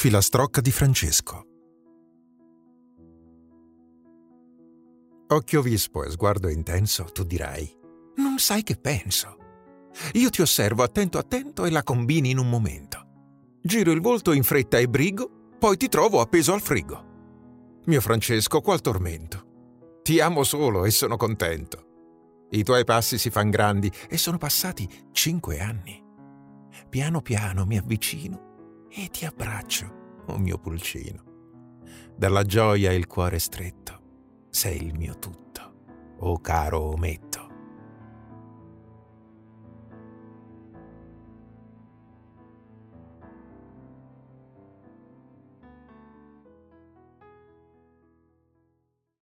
Filastrocca di Francesco. Occhio vispo e sguardo intenso, tu dirai: non sai che penso. Io ti osservo attento attento e la combini in un momento. Giro il volto in fretta e brigo, poi ti trovo appeso al frigo. Mio Francesco, qual tormento. Ti amo solo e sono contento. I tuoi passi si fan grandi e sono passati 5 anni. Piano piano mi avvicino e ti abbraccio, oh mio pulcino. Dalla gioia il cuore stretto, sei il mio tutto, oh caro ometto.